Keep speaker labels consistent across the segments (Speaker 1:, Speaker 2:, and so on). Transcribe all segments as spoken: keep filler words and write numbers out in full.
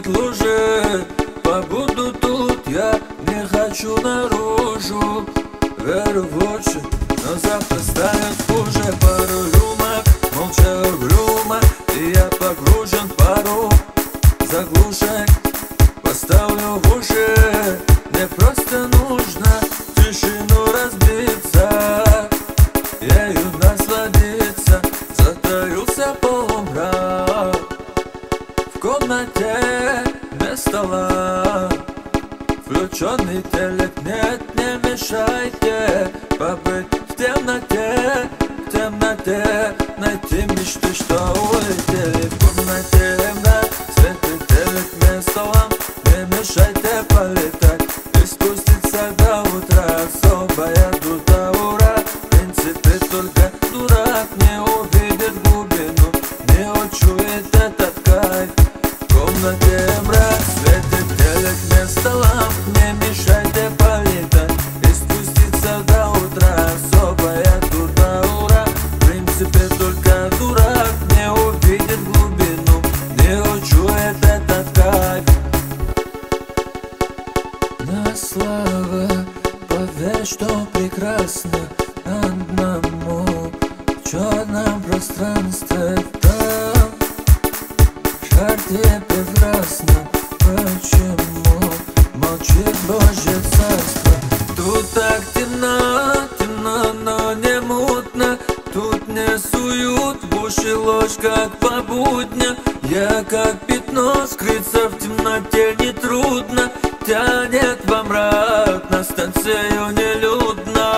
Speaker 1: растают лужи. Побуду тут, я не хочу наружу. Верю в очи, но завтра станет хуже. Пару рюмок, молча угрюмо, и я погружен в пару. Заглушай, поставлю в уши. Мне просто нужно в тишину разбиться, ею насладиться. Затаился полумрак, в комнате без стола. Включенный телек, нет, не мешайте побыть в темноте, в темноте. Найти мечты, что улетели в комнате. Мрак, свет и телек вместо ламп. Не мешайте полетать и спуститься до утра. Особая дута, ура. В принципе, только дурак не увидит глубину, не учует этот кайф. В комнате мрак, свет и телек вместо ламп. Не мешайте полетать и спуститься до утра. Особая дута, ура. В принципе, только дурак не увидит глубину, не учует этот кайф. На слова, поверь, что прекрасно одному в черном пространстве. Там в шарте прекрасно. Почему молчит Божье царство? Тут так темно, темно, но не мутно. Тут не суют в уши ложь, как по будням. Я как пятно, скрыться в темноте нетрудно. Тянет во мрак, на станцию нелюдно.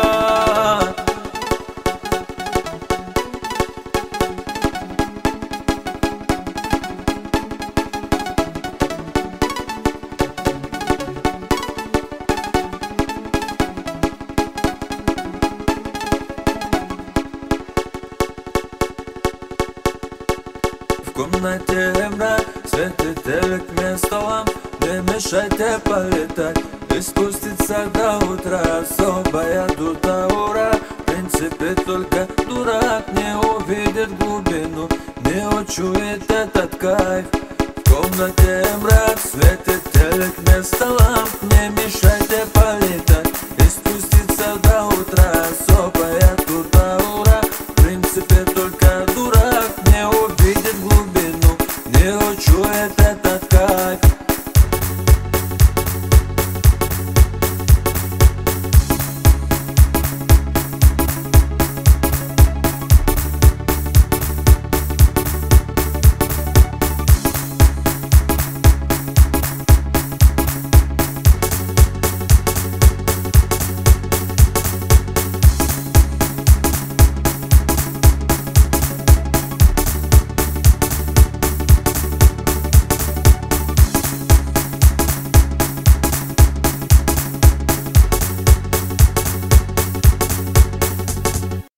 Speaker 1: В комнате мрак, свет и телек вместо ламп. Не мешайте полетать и спуститься до утра. Особая дута, ура. В принципе, только дурак не увидит глубину, не учует этот кайф. В комнате мрак, свет и телек вместо ламп. Не мешайте полетать